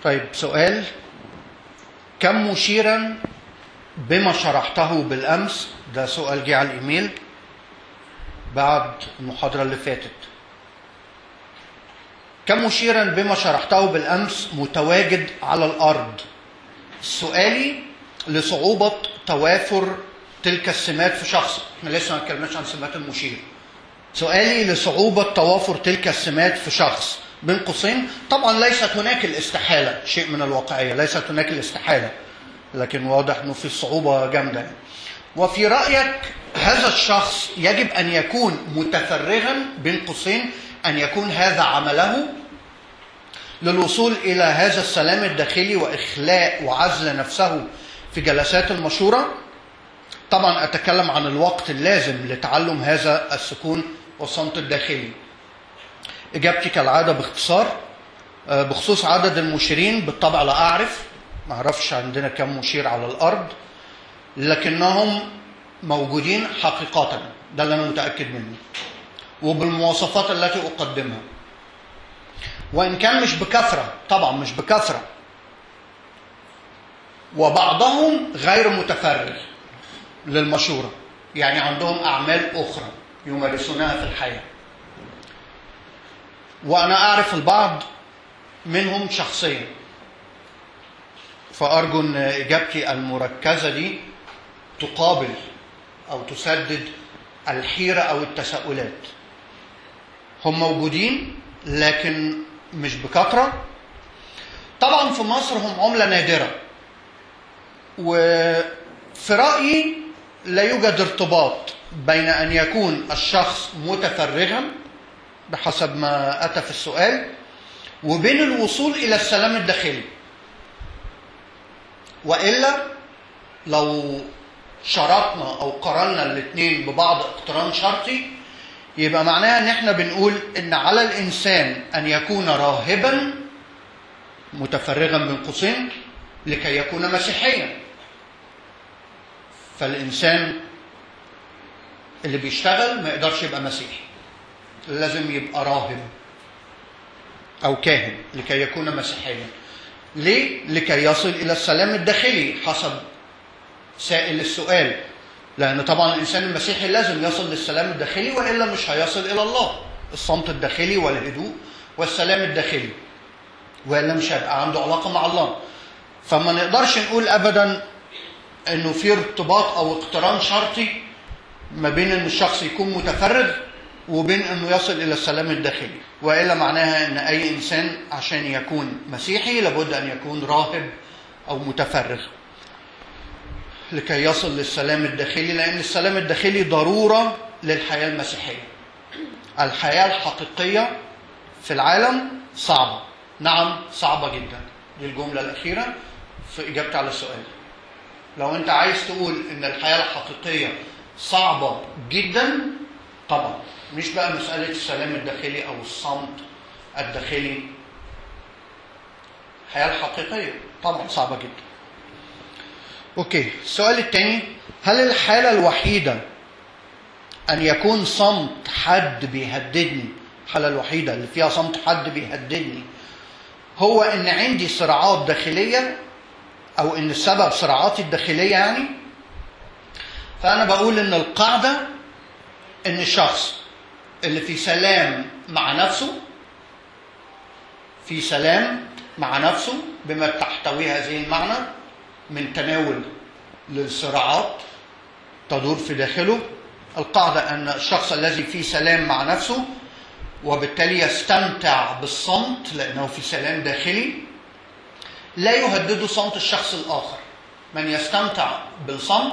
طيب سؤال: كم مشيرا بما شرحته بالأمس؟ ده سؤال جه على الإيميل بعد المحاضرة اللي فاتت. كم مشيرا بما شرحته بالأمس متواجد على الأرض؟ سؤالي لصعوبة توافر تلك السمات في شخص. احنا لسه ما اتكلمناش عن سمات المشير. سؤالي لصعوبة توافر تلك السمات في شخص، بين قوسين طبعا ليست هناك الاستحالة، شيء من الواقعية، ليست هناك الاستحالة، لكن واضح انه في صعوبة جامدة يعني. وفي رأيك هذا الشخص يجب أن يكون متفرغا، بين قوسين أن يكون هذا عمله للوصول إلى هذا السلام الداخلي وإخلاء وعزل نفسه في جلسات المشورة؟ طبعا أتكلم عن الوقت اللازم لتعلم هذا السكون والصمت الداخلي. إجابتي كالعادة باختصار: بخصوص عدد المشيرين بالطبع لا أعرف، ما أعرفش عندنا كم مشير على الأرض، لكنهم موجودين حقيقة، ده اللي أنا متأكد منه، وبالمواصفات التي أقدمها، وإن كان مش بكثرة، طبعا مش بكثرة، وبعضهم غير متفرغ للمشورة، يعني عندهم أعمال أخرى يمارسونها في الحياة. وأنا أعرف البعض منهم شخصيا، فأرجو أن إجابتي المركزة دي تقابل أو تسدد الحيرة أو التساؤلات. هم موجودين لكن مش بكثرة. طبعا في مصر هم عملة نادرة، وفي رأيي لا يوجد ارتباط بين أن يكون الشخص متفرغا بحسب ما أتى في السؤال وبين الوصول إلى السلام الداخلي. وإلا لو شرطنا أو قررنا الاثنين ببعض اقتران شرطي، يبقى معناها ان احنا بنقول ان على الانسان ان يكون راهبا متفرغا بين قوسين لكي يكون مسيحيا. فالانسان اللي بيشتغل ما يقدرش يبقى مسيحي، لازم يبقى راهب او كاهن لكي يكون مسيحيا. ليه؟ لكي يصل الى السلام الداخلي حسب سائل السؤال، لأن طبعا الإنسان المسيحي لازم يصل للسلام الداخلي، وإلا مش هيصل إلى الله، الصمت الداخلي والهدوء والسلام الداخلي، وإلا مش هيبقى عنده علاقة مع الله. فما نقدرش نقول أبدا إنه في ارتباط أو اقتران شرطي ما بين إن الشخص يكون متفرغ وبين إنه يصل إلى السلام الداخلي، وإلا معناها إن أي إنسان عشان يكون مسيحي لابد أن يكون راهب أو متفرغ لكي يصل للسلام الداخلي، لأن السلام الداخلي ضرورة للحياة المسيحية. الحياة الحقيقية في العالم صعبة، نعم صعبة جدا. دي الجملة الأخيرة في إجابتي على السؤال. لو أنت عايز تقول إن الحياة الحقيقية صعبة جدا، طبعا مش بقى مسألة السلام الداخلي أو الصمت الداخلي، الحياة الحقيقية طبعا صعبة جدا. اوكي، السؤال الثاني: هل الحالة الوحيدة ان يكون صمت حد بيهددني، الحالة الوحيدة اللي فيها صمت حد بيهددني هو ان عندي صراعات داخلية، او ان السبب صراعاتي الداخلية يعني؟ فانا بقول ان القاعدة ان الشخص اللي في سلام مع نفسه، في سلام مع نفسه بما تحتويه هذه المعنى من تناول للصراعات تدور في داخله، القاعدة أن الشخص الذي في سلام مع نفسه وبالتالي يستمتع بالصمت لأنه في سلام داخلي لا يهدد صمت الشخص الآخر. من يستمتع بالصمت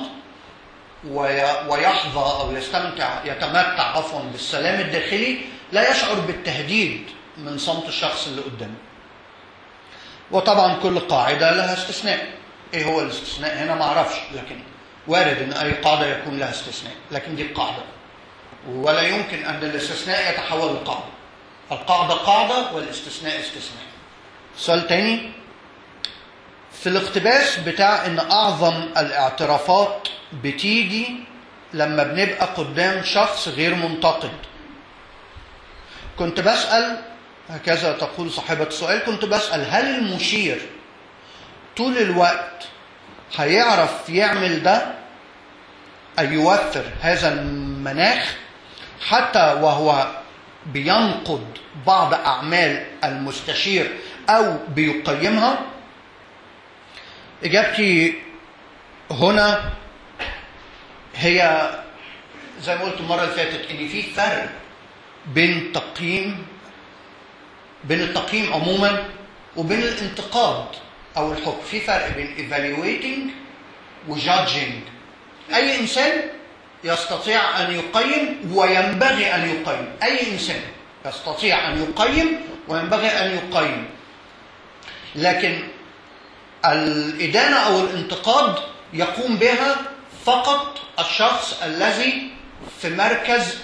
ويحظى أو يتمتع بالسلام الداخلي لا يشعر بالتهديد من صمت الشخص اللي قدامه. وطبعا كل قاعدة لها استثناء. ايه هو الاستثناء هنا؟ ما اعرفش، لكن وارد ان اي قاعده يكون لها استثناء، لكن دي القاعده، ولا يمكن ان الاستثناء يتحول لقاعده. القاعده قاعده والاستثناء استثناء. سؤال تاني: في الاقتباس بتاع ان اعظم الاعترافات بتيجي لما بنبقى قدام شخص غير منتقد، كنت بسأل هكذا تقول صاحبة السؤال. كنت بسأل هل المشير طول الوقت هيعرف يعمل ده، أي يوفر هذا المناخ حتى وهو بينقد بعض أعمال المستشير أو بيقيمها؟ إجابتي هنا هي زي ما قلت المرة اللي فاتت إن في فرق بين التقييم عموما وبين الانتقاد أو الحكم. في فرق بين evaluating و judging. أي إنسان يستطيع أن يقيم وينبغي أن يقيم. أي إنسان يستطيع أن يقيم وينبغي أن يقيم. لكن الإدانة أو الانتقاد يقوم بها فقط الشخص الذي في مركز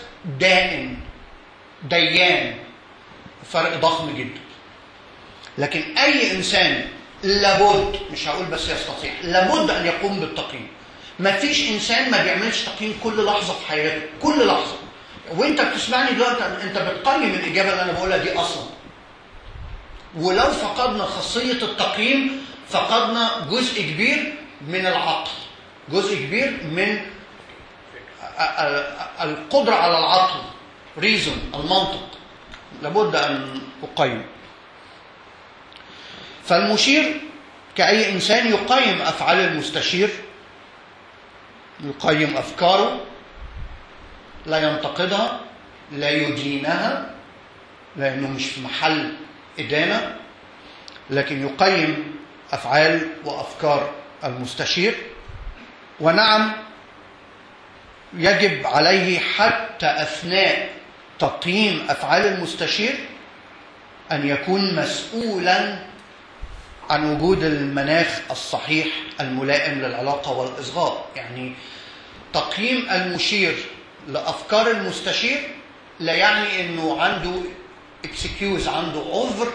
ديان. فرق ضخم جدا. لكن أي إنسان لابد، مش هقول بس يستطيع، لابد أن يقوم بالتقييم. ما فيش إنسان ما بيعملش تقييم كل لحظة في حياته، كل لحظة. وانت بتسمعني دلوقتي انت بتقيم الإجابة اللي أنا بقولها دي أصلا. ولو فقدنا خاصية التقييم فقدنا جزء كبير من العقل، جزء كبير من القدرة على العقل، reason، المنطق. لابد أن أقيم. فالمشير كأي إنسان يقيم أفعال المستشير، يقيم أفكاره، لا ينتقدها، لا يدينها لأنه مش في محل إدانة، لكن يقيم أفعال وأفكار المستشير. ونعم يجب عليه حتى أثناء تقييم أفعال المستشير أن يكون مسؤولا عن وجود المناخ الصحيح الملائم للعلاقة والإصغاء. يعني تقييم المشير لأفكار المستشير لا يعني أنه عنده excuse، عنده عذر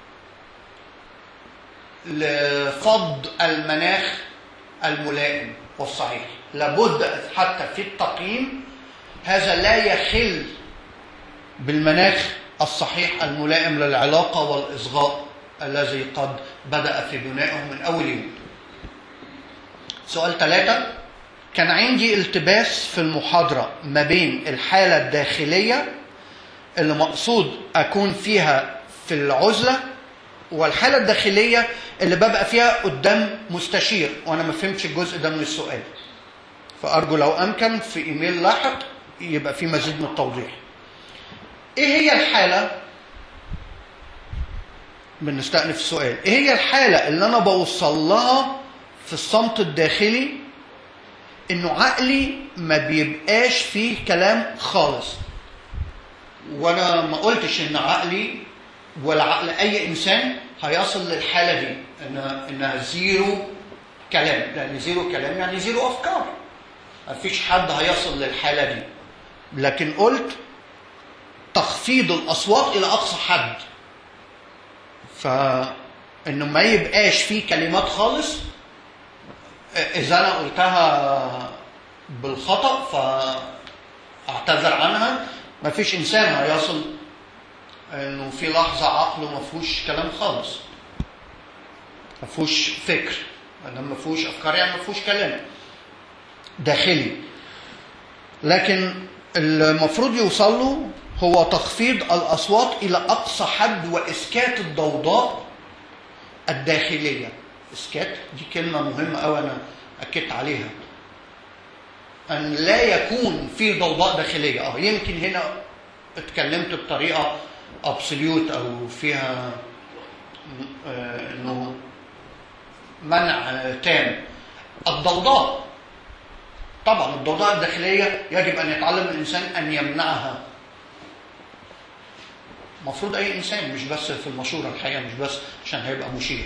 لفض المناخ الملائم والصحيح. لابد حتى في التقييم هذا لا يخل بالمناخ الصحيح الملائم للعلاقة والإصغاء الذي قد بدأ في بنائه من أول يوم. سؤال 3: كان عندي التباس في المحاضرة ما بين الحالة الداخلية اللي مقصود أكون فيها في العزلة والحالة الداخلية اللي ببقى فيها قدام مستشير، وأنا ما فهمتش الجزء ده من السؤال، فأرجو لو أمكن في إيميل لاحق يبقى في مزيد من التوضيح. إيه هي الحالة؟ بنستأنف السؤال. إيه هي الحالة اللي أنا بوصل لها في الصمت الداخلي إنه عقلي ما بيبقاش فيه كلام خالص؟ وأنا ما قلتش إن عقلي ولا عقل أي إنسان هيصل للحالة دي إنها زيرو كلام، لأن زيرو كلام يعني زيرو أفكار. ما فيش حد هيصل للحالة دي. لكن قلت تخفيض الأصوات إلى أقصى حد، فإنه ما يبقاش فيه كلمات خالص. إذا أنا قلتها بالخطأ فأعتذر عنها. ما فيش إنسان هيصل إنه في لحظة عقله ما فيهوش كلام خالص، ما فيهوش فكر. لما ما فيهوش أفكار يعني ما فيهوش كلام داخلي. لكن المفروض يوصل له هو تخفيض الأصوات إلى أقصى حد وإسكات الضوضاء الداخلية. إسكات دي كلمة مهمة أوي أنا أكدت عليها، أن لا يكون في ضوضاء داخلية. يمكن هنا اتكلمت بطريقة أبسوليوت أو فيها إنه منع تام. الضوضاء طبعا الضوضاء الداخلية يجب أن يتعلم الإنسان أن يمنعها. مفروض أي إنسان، مش بس في المشورة الحقيقة، مش بس عشان هيبقى مشير.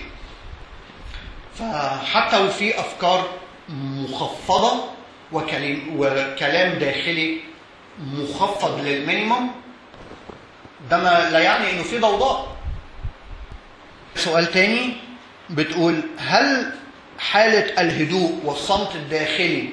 فحتى وفي أفكار مخفضة وكلام داخلي مخفض للمينيمم، ده ما لا يعني إنه في ضوضاء. سؤال تاني بتقول: هل حالة الهدوء والصمت الداخلي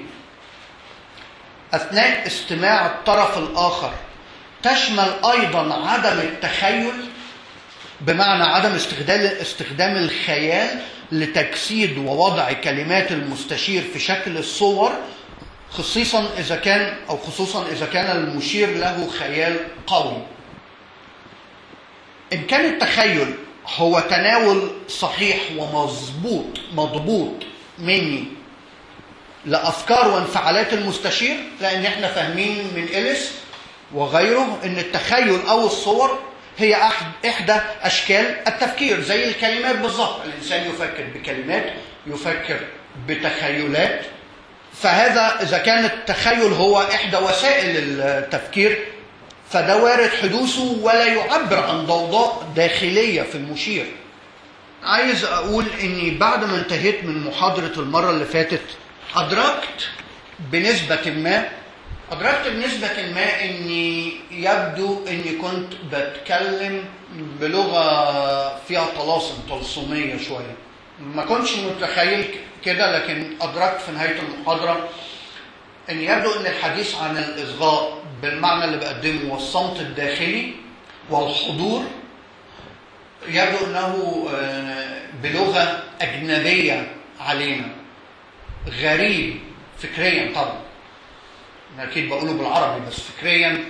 أثناء استماع الطرف الآخر تشمل أيضا عدم التخيل؟ بمعنى عدم استخدام الخيال لتجسيد ووضع كلمات المستشير في شكل الصور، خصوصا إذا كان المشير له خيال قوي. إن كان التخيل هو تناول صحيح ومضبوط مني لأفكار وانفعالات المستشير، لأن احنا فاهمين من إليس وغيره إن التخيل أو الصور هي إحدى أشكال التفكير، زي الكلمات بالظبط. الإنسان يفكر بكلمات، يفكر بتخيلات. فهذا إذا كان التخيل هو إحدى وسائل التفكير، فده وارد حدوثه ولا يعبر عن ضوضاء داخلية في المشير. عايز أقول إني بعد ما انتهيت من محاضرة المرة اللي فاتت أدركت بنسبة ما إني يبدو إني كنت بتكلم بلغة فيها طلاسمية شوية. ما كنتش متخيل كده، لكن أدركت في نهاية المحاضرة إن يبدو إن الحديث عن الإصغاء بالمعنى اللي بقدمه والصمت الداخلي والحضور يبدو أنه بلغة أجنبية علينا، غريب فكريا طبعا، أنا أكيد بقوله بالعربي بس فكريا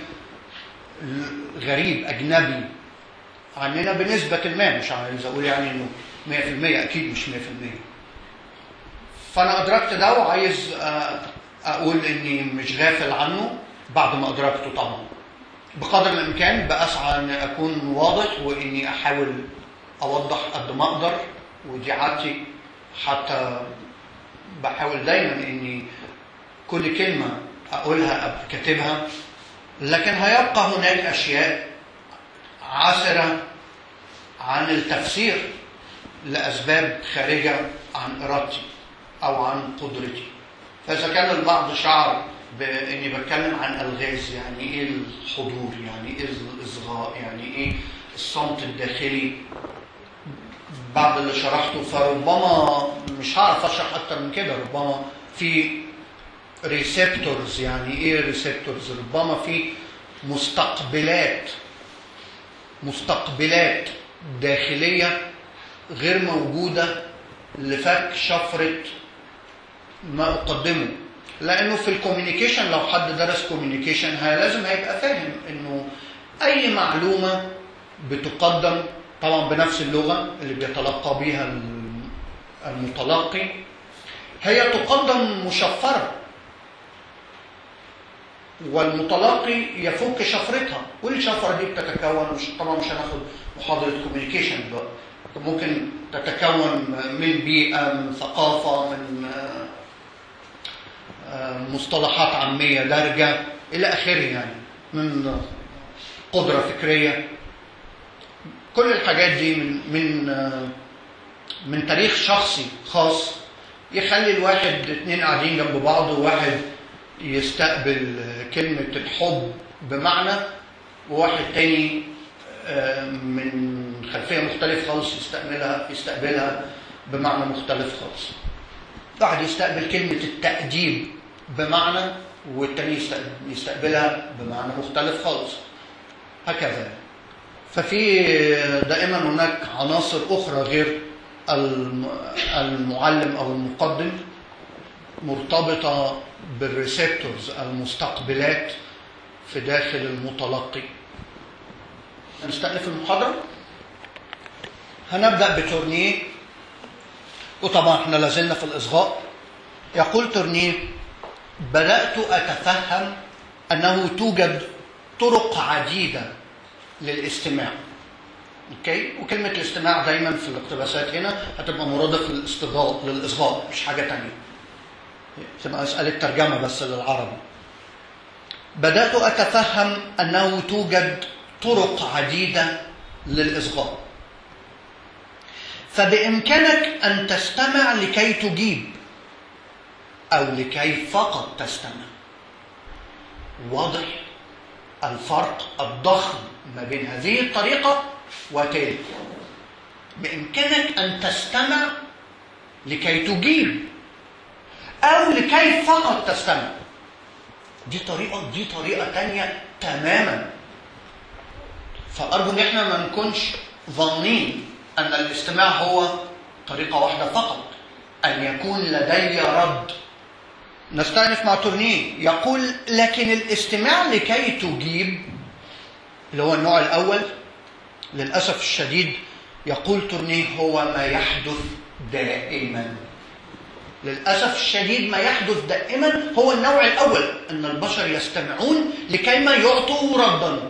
غريب أجنبي عننا بنسبة ما. مش عايز أقول يعني إنه 100%، أكيد مش 100%. فأنا أدركت ده وعايز أقول إني مش غافل عنه بعد ما أدركته طبعا. بقدر الإمكان بأسعى أن أكون واضح، وإني أحاول أوضح قد ما أقدر، ودي عادتي. حتى بحاول دايما إني كل كلمة أقولها أبقى كاتبها، لكن هيبقى هناك أشياء عسرة عن التفسير لأسباب خارجة عن إرادتي أو عن قدرتي. فإذا كان البعض شعر بإني بتكلم عن ألغاز، يعني إيه الحضور، يعني إيه الإصغاء، يعني إيه الصمت الداخلي، بعد اللي شرحته، فربما مش هعرف أشرح أكتر من كده. ربما في ريسبتورز، يعني إيه ريسبتورز؟ ربما في مستقبلات داخلية غير موجودة لفك شفرة ما أقدمه. لأنه في الكوميونيكيشن، لو حد درس كوميونيكيشن لازم هيبقى فاهم إنه أي معلومة بتقدم طبعا بنفس اللغة اللي بيتلقى بيها المتلقي، هي تقدم مشفرة، والمتلقي يفك شفرتها. والشفرة دي بتتكون، طبعا مش هناخد محاضرة كوميونيكيشن دلوقتي، ممكن تتكون من بيئة، من ثقافة، من مصطلحات عامية دارجة إلى آخره، يعني من قدرة فكرية. كل الحاجات دي من تاريخ شخصي خاص يخلي الواحد، اتنين قاعدين جنب بعض، وواحد يستقبل كلمة الحب بمعنى، وواحد تاني من خلفية مختلف خالص يستقبلها بمعنى مختلف خالص. واحد يستقبل كلمة التأديب بمعنى، والتاني يستقبلها بمعنى مختلف خالص، هكذا. ففي دائما هناك عناصر أخرى غير المعلم أو المقدم مرتبطة بالريسبتورز، المستقبلات في داخل المتلقي. هنستأنف المحاضرة. هنبدأ بتورنيه، وطبعا احنا لازلنا في الإصغاء. يقول تورنيه: بدأت أتفهم أنه توجد طرق عديدة للاستماع. اوكي، وكلمة الاستماع دايما في الاقتباسات هنا هتبقى مرادف للإصغاء، مش حاجة تانية، تبقى مسألة ترجمة بس للعربي. بدأت أتفهم أنه توجد طرق عديدة للإصغاء، فبإمكانك أن تستمع لكي تجيب أو لكي فقط تستمع. واضح الفرق الضخم ما بين هذه الطريقة وتلك. بإمكانك أن تستمع لكي تجيب أو لكي فقط تستمع. دي طريقة تانية تماما. فأرجو إن احنا ما نكونش ظانين أن الاستماع هو طريقة واحدة فقط، أن يكون لدي رد. نستأنف مع تورنيه يقول: لكن الاستماع لكي تجيب، اللي هو النوع الأول، للأسف الشديد يقول تورنيه هو ما يحدث دائما. للأسف الشديد ما يحدث دائما هو النوع الأول، أن البشر يستمعون لكي ما يعطوا ردا.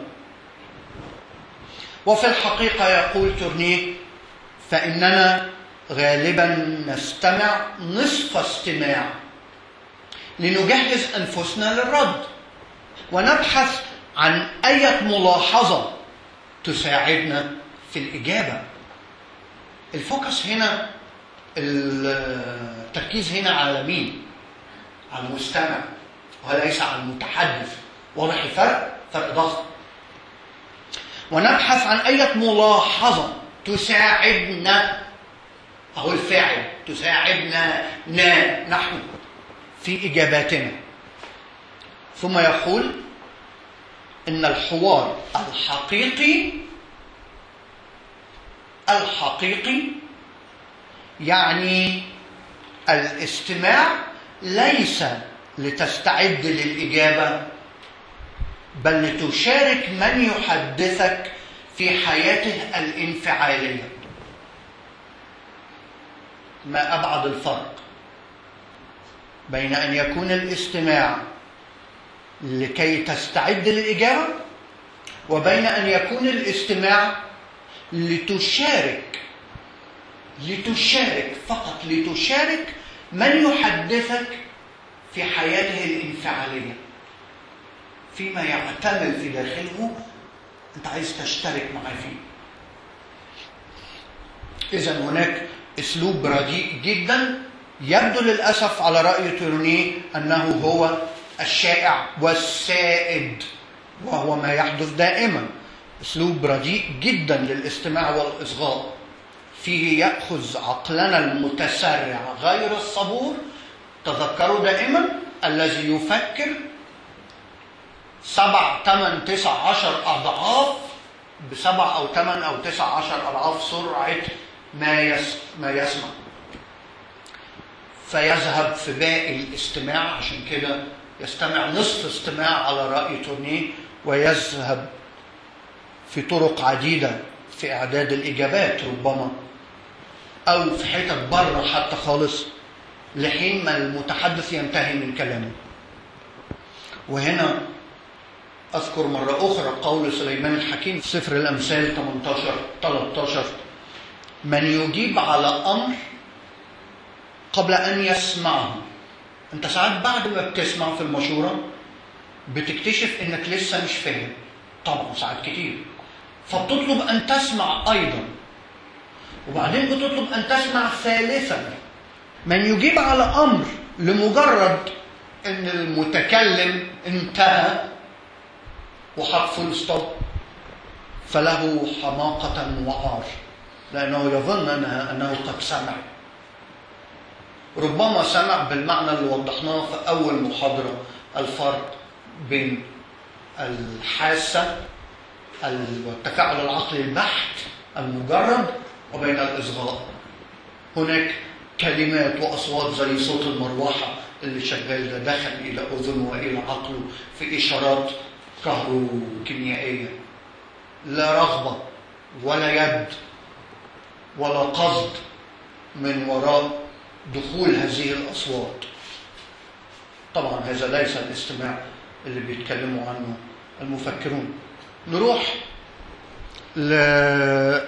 وفي الحقيقة يقول تورنيه فإننا غالبا نستمع نصف استماع لنجهز أنفسنا للرد، ونبحث عن أي ملاحظة تساعدنا في الإجابة. الفوكس هنا، التركيز هنا على مين؟ على المستمع وليس على المتحدث. واضح الفرق؟ فرق ضخم. ونبحث عن أي ملاحظة تساعدنا، أهو الفاعل، تساعدنا نحن في إجاباتنا. ثم يقول إن الحوار الحقيقي يعني الاستماع ليس لتستعد للإجابة، بل لتشارك من يحدثك في حياته الانفعالية. ما أبعد الفرق بين أن يكون الاستماع لكي تستعد للإجابة، وبين أن يكون الاستماع لتشارك فقط، لتشارك من يحدثك في حياته الانفعالية، فيما يعتمل في داخله أنت عايز تشترك معه فيه. إذن هناك أسلوب رديء جدا يبدو للأسف على رأي تورنيه أنه هو الشائع والسائد، وهو ما يحدث دائما. أسلوب رديء جدا للاستماع والإصغاء، فيه يأخذ عقلنا المتسرع غير الصبور. تذكروا دائما الذي يفكر 7 8 9 10 أضعاف، ب7 أو 8 أو 9 10 أضعاف سرعة ما يسمع، فيذهب في باقي الاستماع. عشان كده يستمع نصف استماع على رأي تورنيه، ويذهب في طرق عديدة في إعداد الإجابات ربما، أو في حتت بره حتى خالص، لحين ما المتحدث ينتهي من كلامه. وهنا أذكر مرة أخرى قول سليمان الحكيم في سفر الأمثال 18:13: من يجيب على أمر قبل أن يسمعه. أنت ساعات بعد ما بتسمع في المشورة بتكتشف إنك لسه مش فاهم، طبعا ساعات كتير، فبتطلب أن تسمع أيضا، وبعدين بتطلب أن تسمع ثالثا. من يجيب على أمر لمجرد أن المتكلم انتهى وحط فول ستوب فله حماقة وعار، لأنه يظن أنه قد سمع. ربما سمع بالمعنى اللي وضحناه في أول محاضرة، الفرق بين الحاسة والتفاعل العقلي البحت المجرد وبين الإصغاء. هناك كلمات وأصوات زي صوت المروحة اللي شغال ده دخل إلى أذنه وإلى عقله في إشارات كهروكيميائية، لا رغبة ولا يد ولا قصد من وراء دخول هذه الأصوات. طبعا هذا ليس الاستماع اللي بيتكلموا عنه المفكرون. نروح لكاتب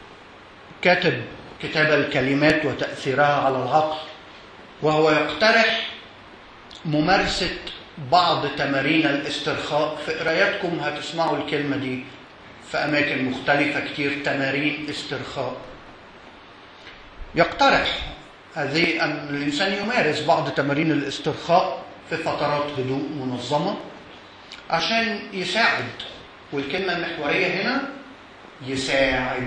كتاب الكلمات وتأثيرها على العقل، وهو يقترح ممارسة بعض تمارين الاسترخاء. في قراياتكم هتسمعوا الكلمة دي في أماكن مختلفة كتير، تمارين استرخاء. يقترح هذه أن الإنسان يمارس بعض تمارين الاسترخاء في فترات هدوء منظمة عشان يساعد، والكلمة المحورية هنا يساعد،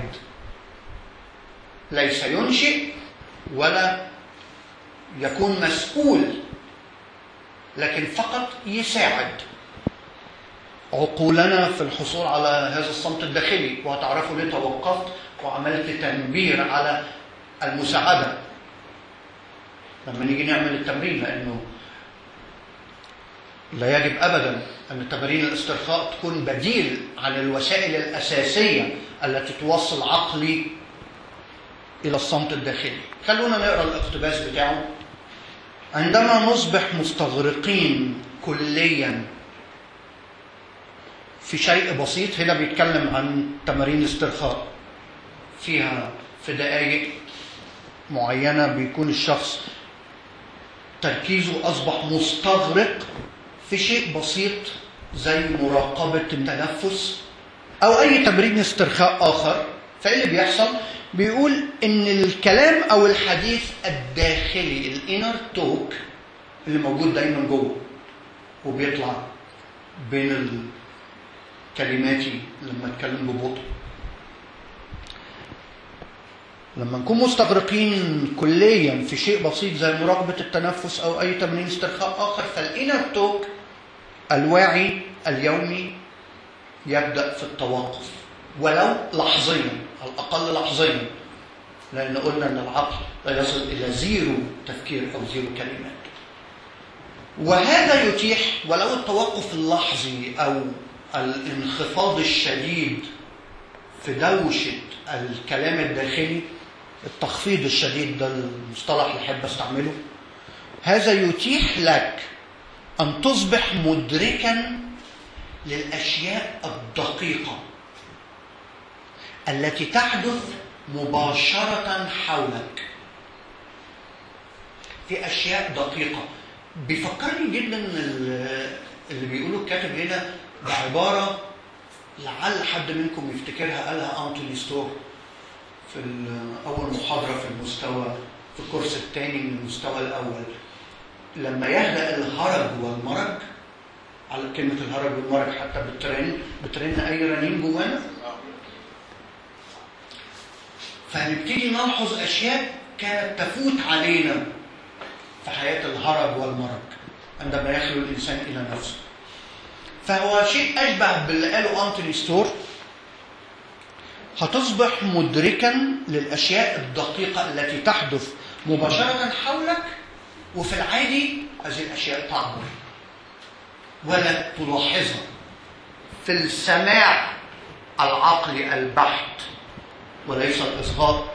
ليس ينشئ ولا يكون مسؤول، لكن فقط يساعد عقولنا في الحصول على هذا الصمت الداخلي. وهتعرفوا ليه توقفت وعملت تنبير على المساعدة لما نيجي نعمل التمرين، لأنه لا يجب أبدا أن تمارين الاسترخاء تكون بديل عن الوسائل الأساسية التي توصل عقلي إلى الصمت الداخلي. خلونا نقرأ الاقتباس بتاعه. عندما نصبح مستغرقين كليا في شيء بسيط، هنا بيتكلم عن تمارين الاسترخاء فيها في دقائق معينة بيكون الشخص تركيزه أصبح مستغرق في شيء بسيط زي مراقبة التنفس أو أي تمرين استرخاء آخر. فإيه اللي بيحصل؟ بيقول إن الكلام أو الحديث الداخلي الانر توك اللي موجود دايما جوه وبيطلع بين كلماتي لما اتكلم ببطء، لما نكون مستغرقين كليا في شيء بسيط زي مراقبة التنفس أو أي تمرين استرخاء آخر، فالإنر توك الواعي اليومي يبدأ في التوقف ولو لحظيا، على الأقل لحظيا، لأن قلنا أن العقل لا يصل إلى زيرو تفكير أو زيرو كلمات. وهذا يتيح ولو التوقف اللحظي أو الانخفاض الشديد في دوشة الكلام الداخلي، التخفيض الشديد ده المصطلح اللي أحب أستعمله، هذا يتيح لك أن تصبح مدركا للأشياء الدقيقة التي تحدث مباشرة حولك. في أشياء دقيقة بيفكرني جدا اللي بيقوله الكاتب هنا بعبارة لعل حد منكم يفتكرها، قالها أنتوني ستور في أول محاضرة في المستوى في الكورس الثاني من المستوى الأول. لما يهدأ الهرج والمرج، على كلمة الهرج والمرج حتى بترن أي رنين جوانا، فهنبتدي نلاحظ أشياء كانت تفوت علينا في حياة الهرج والمرج عندما يخلو الإنسان إلى نفسه. فهو شيء أشبه باللي قاله أنتوني ستور، هتصبح مدركا للأشياء الدقيقة التي تحدث مباشرة حولك، وفي العادي هذه الأشياء تعبر ولا تلاحظها. في السماع العقلي البحت وليس الإصغاء،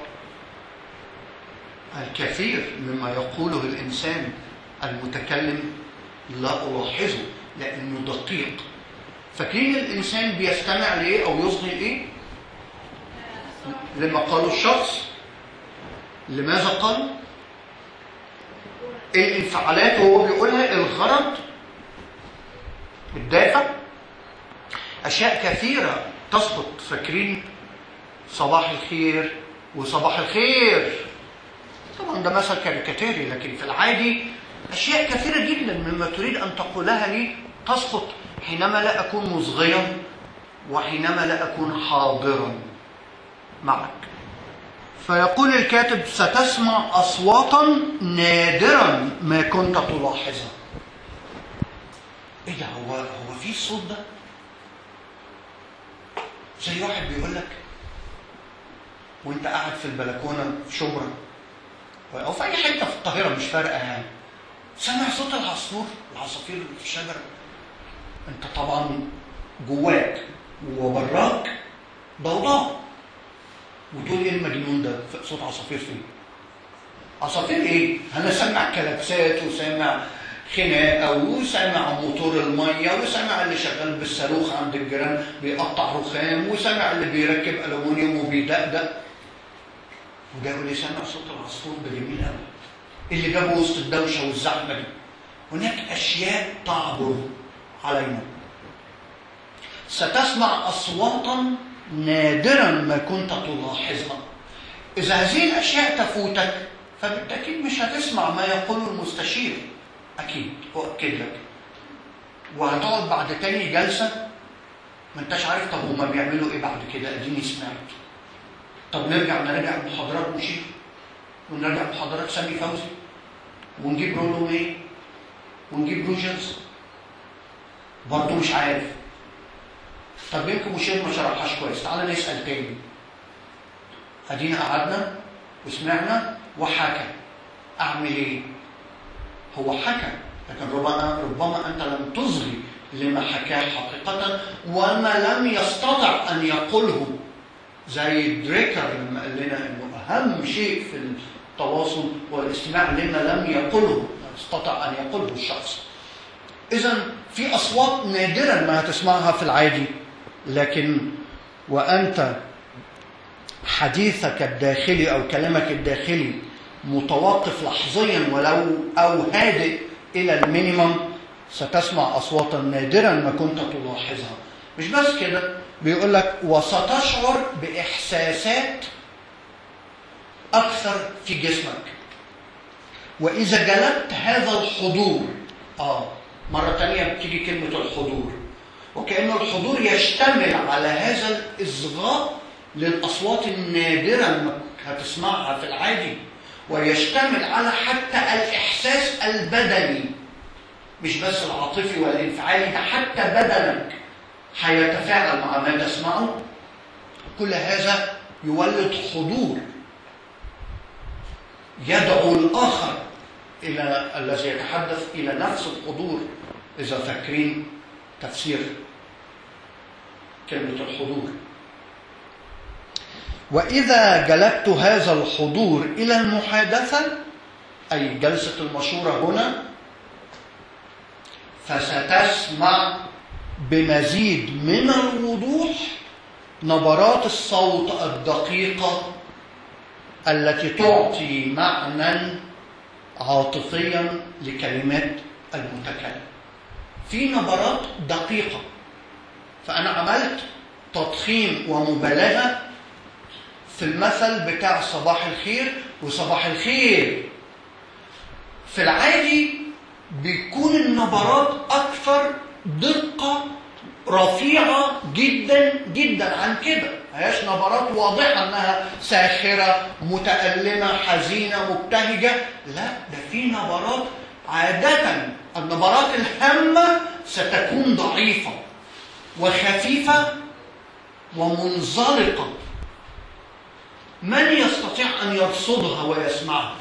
الكثير مما يقوله الإنسان المتكلم لا ألاحظه لأنه دقيق. فكين الإنسان بيستمع لإيه أو يصغي لإيه؟ لما قاله الشخص، لماذا قال، الانفعالات وهو بيقولها، الغرض، الدافع، أشياء كثيرة تسقط. فاكرين صباح الخير وصباح الخير، طبعا ده مثل كاريكاتيري، لكن في العادي أشياء كثيرة جدا مما تريد أن تقولها لي تسقط حينما لا أكون مصغيا وحينما لا أكون حاضرا معك. فيقول الكاتب ستسمع أصواتا نادرا ما كنت تلاحظها. إيه ده؟ هو في الصوت ده؟ زي واحد بيقول لك وانت قاعد في البلكونة في شبرا أو في أي حتة في القاهرة مش فارقة يعني، سمع صوت العصافير اللي في الشجرة. انت طبعا جواك وبراك ضوضاء، وتقول ايه المجنون ده صوت عصافير فين؟ عصافير ايه؟ انا سامع كلاكسات وسامع خناقه وسامع موتور الميه وسامع اللي شغال بالصاروخ عند الجيران بيقطع رخام وسامع اللي بيركب الومنيوم وبيدقدق. وده يقول لي سامع صوت العصفور، ده جميل قوي اللي جابه وسط الدوشه والزحمه دي. هناك اشياء تعبر علينا. ستسمع اصواتا نادرا ما كنت تلاحظها. اذا هذه الاشياء تفوتك فبالتاكيد مش هتسمع ما يقوله المستشير، اكيد اؤكد لك. وهتقعد بعد تاني جلسه ما انتش عارف طب هما بيعملوا ايه بعد كده، اديني سمعت. طب نرجع محاضرات مشير ونرجع محاضرات سامي فوزي ونجيب رولو ايه ونجيب روجرز، برضه مش عارف. طب يمكن مشير ما شرحهاش كويس، تعالى نسال تاني. ادينا قعدنا وسمعنا وحكى، اعمل ايه؟ هو حكى، لكن ربما انت لم تصغي لما حكاه حقيقه، وما لم يستطع ان يقوله. زي دريكر لما قال لنا انه اهم شيء في التواصل هو الاستماع لما لم يقوله، استطاع ان يقوله الشخص. اذا في اصوات نادرا ما هتسمعها في العادي، لكن وانت حديثك الداخلي او كلامك الداخلي متوقف لحظيا ولو او هادئ الى المينيمم، ستسمع اصواتا نادرا ما كنت تلاحظها. مش بس كده، بيقول لك وستشعر باحساسات اكثر في جسمك. واذا جلبت هذا الحضور، مره ثانيه بتيجي كلمه الحضور، وكأن الحضور يشتمل على هذا الاصغاء للاصوات النادره ما هتسمعها في العادي، ويشتمل على حتى الاحساس البدني، مش بس العاطفي والانفعالي، ده حتى بدنك هيتفاعل مع ما تسمعه. كل هذا يولد حضور يدعو الآخر إلى الذي يتحدث إلى نفس الحضور. إذا فاكرين تفسير كلمة الحضور. وإذا جلبت هذا الحضور إلى المحادثة، أي جلسة المشورة هنا، فستسمع بمزيد من الوضوح نبرات الصوت الدقيقة التي تعطي معنى عاطفيا لكلمات المتكلم. في نبرات دقيقة. فأنا عملت تضخيم ومبالغة في المثل بتاع صباح الخير وصباح الخير. في العادي بيكون النبرات أكثر دقة رفيعة جدا جدا عن كده. هياش نبرات واضحة أنها ساخرة متألمة حزينة مبتهجة، لا، ده في نبرات عادة النبرات الهامة ستكون ضعيفة وخفيفة ومنزلقة. من يستطيع أن يرصدها ويسمعها؟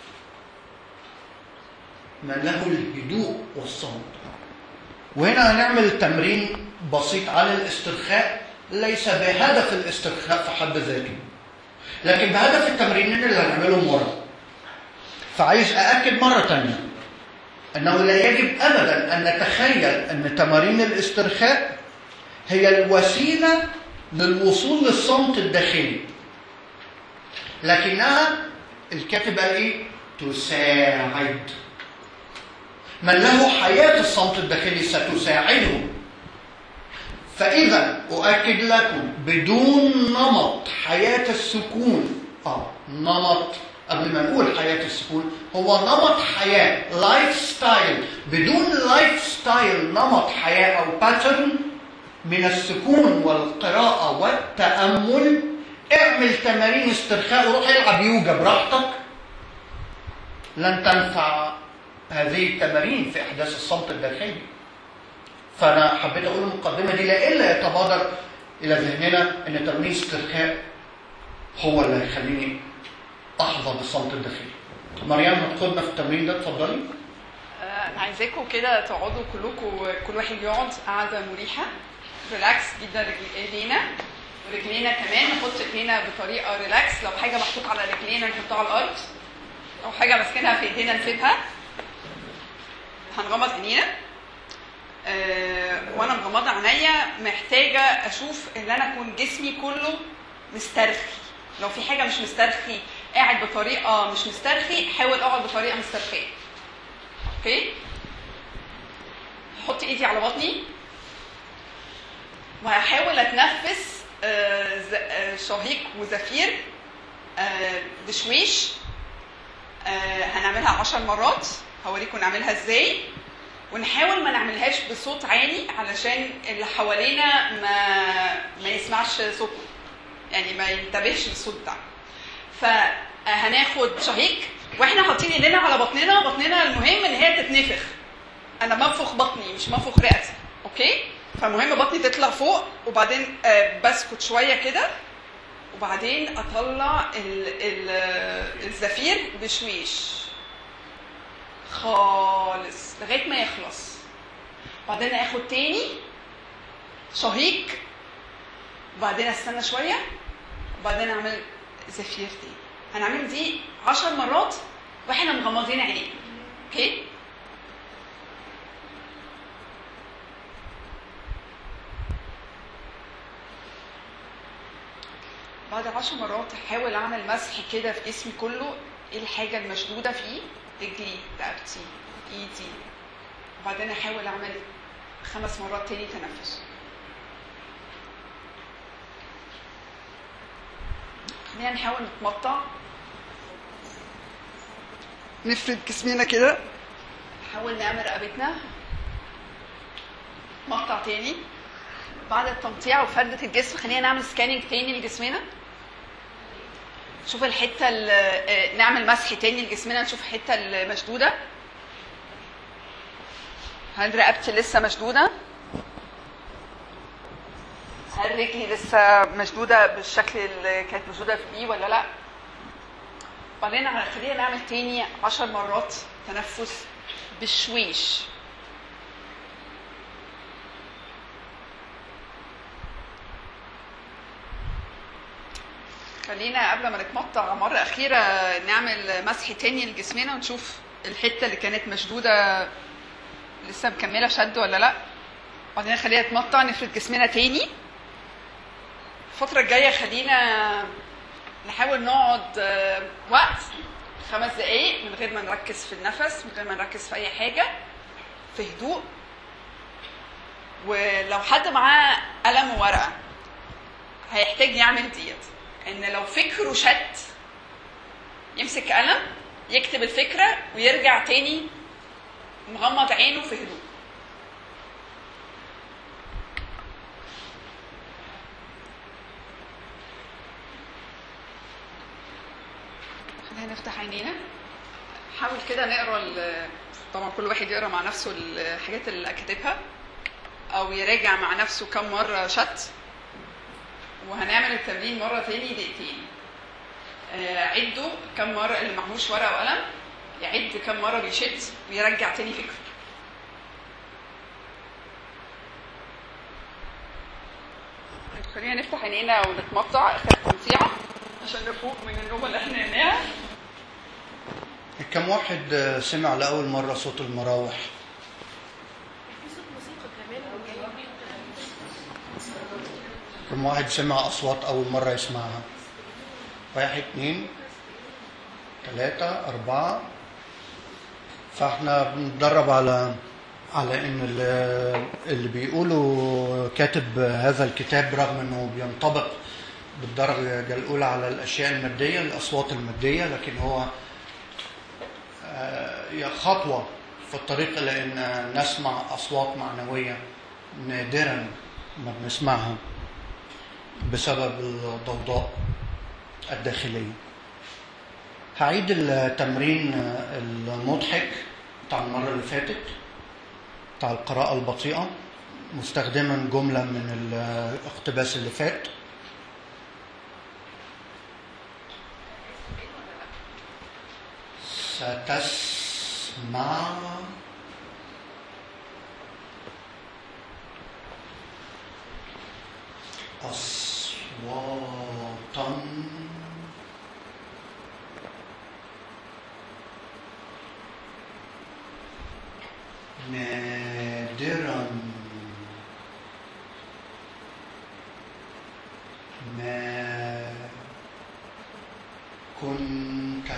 من له الهدوء والصمت. وهنا هنعمل تمرين بسيط على الاسترخاء، ليس بهدف الاسترخاء في حد ذاته، لكن بهدف التمرينين اللي هنعملهم ورا. فعايز أأكد مرة تانية أنه لا يجب أبدا أن نتخيل أن تمارين الاسترخاء هي الوسيلة للوصول للصمت الداخلي، لكنها الكاتب قال إيه؟ تساعد. من له حياة الصمت الداخلي ستساعده. فإذا أؤكد لكم بدون نمط حياة السكون، نمط قبل ما نقول حياة السكون هو نمط حياة، لايف ستايل. بدون لايف ستايل، نمط حياة أو باترن من السكون والقراءة والتأمل، اعمل تمارين استرخاء وروح العب يوجا براحتك، لن تنفع هذه التمارين في إحداث الصمت الداخلي. فأنا حبيت أقول المقدمة دي لإلا يتبادر إلى ذهننا أن تمرين استرخاء هو اللي هيخليني أحظى بالصمت الداخلي. مريم هتاخدنا في التمرين ده، اتفضلي. عايزاكم كده تقعدوا كلكم، كل واحد يقعد قعدة مريحة، ريلاكس جدا. ايدينا ورجلينا كمان، نحط ايدينا بطريقة ريلاكس. لو حاجة محطوط على رجلينا نحطها على الأرض، أو حاجة ماسكينها في ايدينا نسيبها. هنغمض عينينا، وانا مغمضه عينيا محتاجه اشوف ان انا اكون جسمي كله مسترخي. لو في حاجه مش مسترخي، قاعد بطريقه مش مسترخي، حاول اقعد بطريقه مسترخيه. اوكي، احط ايدي على بطني وهحاول اتنفس شهيق وزفير بشويش. هنعملها 10 مرات، هوريكم نعملها ازاي، ونحاول ما نعملهاش بصوت عالي علشان اللي حوالينا ما يسمعش صوتنا، يعني ما ينتبهش للصوت بتاعنا. فهناخد شهيق واحنا حاطين ايدينا على بطننا المهم ان هي تتنفخ. انا بنفخ بطني مش بنفخ رئتي، اوكي؟ فمهم بطني تطلع فوق، وبعدين بسكت شويه كده، وبعدين اطلع الزفير بشويش خالص لغايه ما يخلص. بعدين اخد تاني شهيق، وبعدين استنى شويه، وبعدين اعمل زفير تاني. هنعمل دي 10 مرات واحنا مغمضين عينينا. اوكي؟ بعد 10 مرات هحاول اعمل مسح كده في جسمي كله، ايه الحاجه المشدوده فيه، رجلي، رقبتي، ايدي. وبعدين احاول اعمل 5 مرات تاني تنفس. خلينا نحاول نتمطع، نفرد جسمنا كده، نحاول نعمل رقبتنا، نتمطع تاني. بعد التمطيع وفردة الجسم خلينا نعمل سكاننج تاني لجسمنا، نشوف الحته نعمل مسح تاني لجسمنا، نشوف الحته المشدوده. هل رقبتي لسه مشدوده؟ هل رجلي لسه مشدوده بالشكل اللي كانت مشدوده فيه ولا لا؟ بعدين خلينا نعمل تاني 10 مرات تنفس بالشويش. خلينا قبل ما نتمطع مرة أخيرة نعمل مسح تاني لجسمنا ونشوف الحتة اللي كانت مشدودة لسه مكملة شد ولا لأ. بعدين خلينا نتمطع، نفرد جسمنا تاني. الفترة الجاية خلينا نحاول نقعد وقت 5 دقايق من غير ما نركز في النفس، من غير ما نركز في أي حاجة، في هدوء. ولو حد معاه قلم وورقة هيحتاج يعمل ديت، ان لو فكره شت يمسك قلم يكتب الفكرة ويرجع تاني مغمض عينه في هدوء. خلينا نفتح عينينا، حاول كده نقرا طبعا كل واحد يقرا مع نفسه الحاجات اللي كاتبها او يراجع مع نفسه كم مرة شت. وهنعمل التمرين مرة تاني دقيقتين. عدوا كم مرة، اللي معهوش ورقة وقلم يعد كم مرة بيشد ويرجع تاني فكره. خلينا نفتح عينينا ونتمطع اخر تمطيعة عشان نفوق من النوم اللي احنا ننامها. كم واحد سمع لأول مرة صوت المراوح؟ كم واحد سمع أصوات أول مرة يسمعها؟ 1 2 3 4. فاحنا بنتدرب على ان اللي بيقولوا كاتب هذا الكتاب رغم انه بينطبق بالدرجة الأولى على الأشياء المادية، الأصوات المادية، لكن هو خطوة في الطريق لأن نسمع أصوات معنوية نادرا ما بنسمعها بسبب الضوضاء الداخلية. هعيد التمرين المضحك بتاع المرة اللي فاتت بتاع القراءة البطيئة مستخدما جملة من الاقتباس اللي فات. ستسمع أصواتا نادرا ما كنت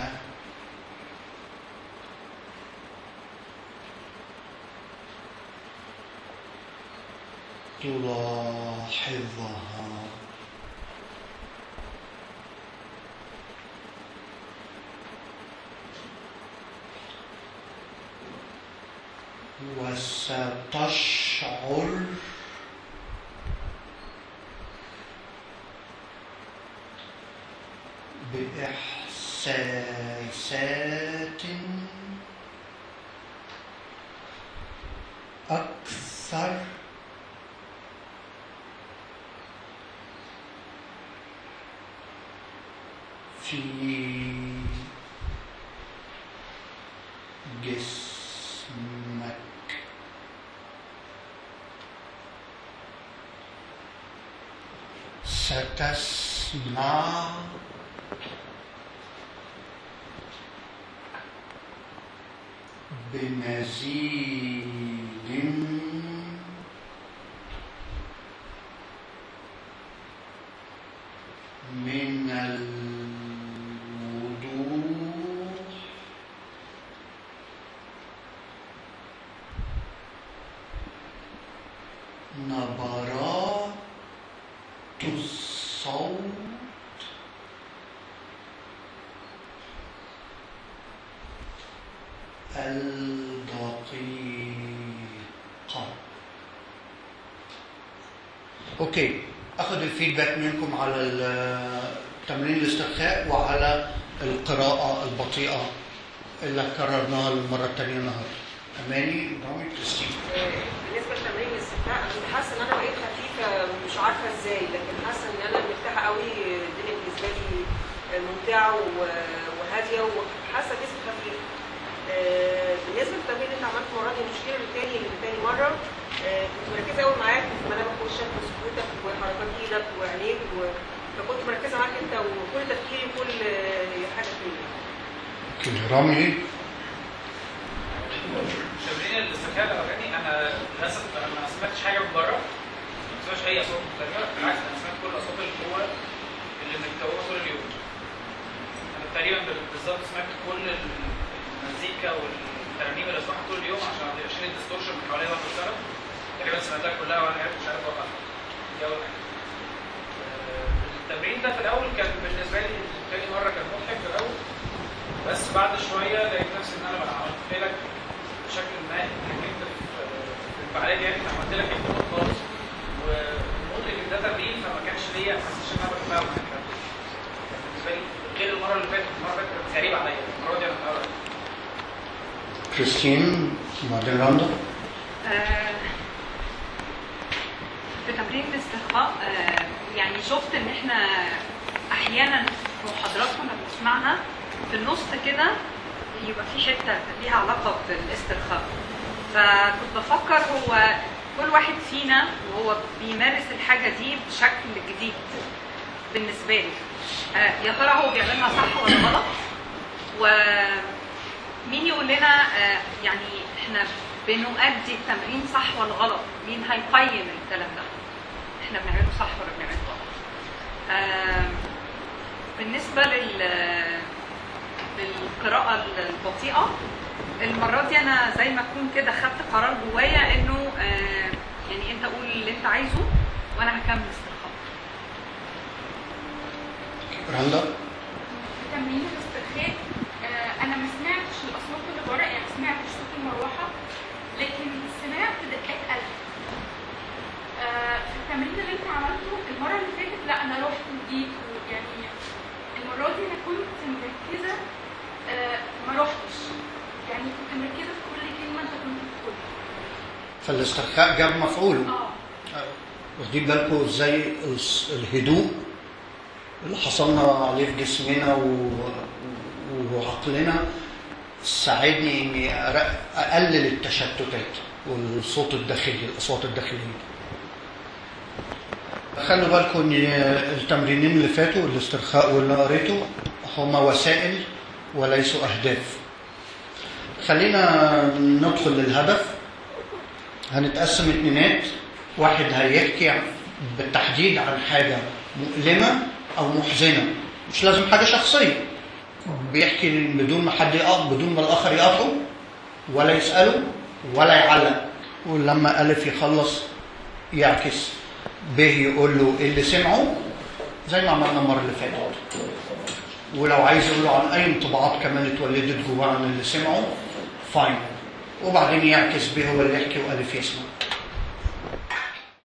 تلاحظها. وستشعر بإحساسات أكثر في جسمك. ستسمع بمزيد من الوضوح نبرات الصوت الدقيقة. اوكي، اخذ الفيدباك منكم على تمرين الاسترخاء وعلى القراءة البطيئة اللي كررناها المرة الثانية النهارده. أماني، رامي، كريستين. بالنسبة لتمرين الاسترخاء أنا كنت حاسة إن أنا بقيت خفيفة مش عارفة إزاي، لكن حاسة إن أنا مرتاحة قوي، الدنيا بالنسبة لي ممتعة وهادية وحاسة جسمي خفيف. بالنسبة للتمرين اللي أنت عملته المرة دي المشكلة لتاني مرة كنت مركزة قوي معاك في ملامح وشك وسكوتك وحركات إيدك وعينيك فكنت مركزة معاك أنت وكل تفكيري وكل حاجة فيك. رامي. تمرين الاسترخاء الاولاني انا للاسف ما سمعتش حاجه من بره، ما سمعتش اي اصوات مختلفه، بالعكس انا سمعت كل الاصوات اللي جوه اللي متكونه طول اليوم. انا تقريبا بالظبط سمعت كل المزيكا والترانيم اللي اسمعها طول اليوم عشان ما يبقاش لي ديستورشن من حواليا وانا بشتغل. تقريبا سمعتها كلها وانا قاعد مش عارف اوقفها. دي اول حاجه. التمرين ده في الاول كان بالنسبه لي تاني مره كان مضحك في الاول، بس بعد شويه لقيت نفسي ان انا عملت لك بشكل ما اتحكمت في الفعاليه، يعني عملت لك انضباط خالص ومدرك ان ده تمرين فما كانش ليا حاسس ان انا بتفاعل معاك. بالنسبه لي غير المره اللي فاتت، المره اللي فاتت كانت غريبه عليا، المره دي انا متعود. كريستين، بعدين رندا. في تمرين الاسترخاء يعني شفت ان احنا احيانا في محاضرات كنا بنسمعها في النص كده يبقى في حته ليها علاقه بالاسترخاء، فكنت بفكر هو كل واحد فينا وهو بيمارس الحاجه دي بشكل جديد بالنسبه لي، يا ترى هو بيعملها صح ولا غلط؟ ومين يقول لنا يعني احنا بنؤدي التمرين صح ولا غلط؟ مين هيقيم الكلام ده؟ احنا بنعمله صح ولا بنعمله غلط؟ بالنسبه للقراءة البطيئة المرة دي أنا زي ما أكون كده خدت قرار جوايا إنه يعني أنت قول اللي أنت عايزه وأنا هكمل استرخاء. رندا. تمرين الاسترخاء أنا ما سمعتش الأصوات اللي بره، يعني ما سمعتش صوت المروحة، لكن سمعت دقات قلب. في التمرين اللي أنت عملته المرة اللي فاتت لا أنا رحت وجيت، يعني المرة دي أنا كنت مركزة ما رحتش، يعني كنت مركزة في كل كلمة أنت كنت بتقولها. فالاسترخاء جاب مفعوله. واخدين بالكم ازاي الهدوء اللي حصلنا عليه في جسمنا وعقلنا ساعدني اني اقلل التشتتات والصوت الداخلي، الاصوات الداخليه. خلوا بالكم ان التمرينين اللي فاتوا الاسترخاء واللي قريته هما وسائل وليسوا اهداف. خلينا ندخل للهدف. هنتقسم اتنينات، واحد هيحكي بالتحديد عن حاجه مؤلمه او محزنه، مش لازم حاجه شخصيه، بيحكي بدون ما حد بدون ما الاخر يقاطعه ولا يساله ولا يعلق، ولما الف يخلص يعكس ب يقول له اللي سمعه زي ما عملنا المره اللي فاتت، ولو عايز يقول له عن اي انطباعات كمان اتولدت جواه عن اللي سمعه فاين، وبعدين يعكس به هو اللي يحكي والف يسمع.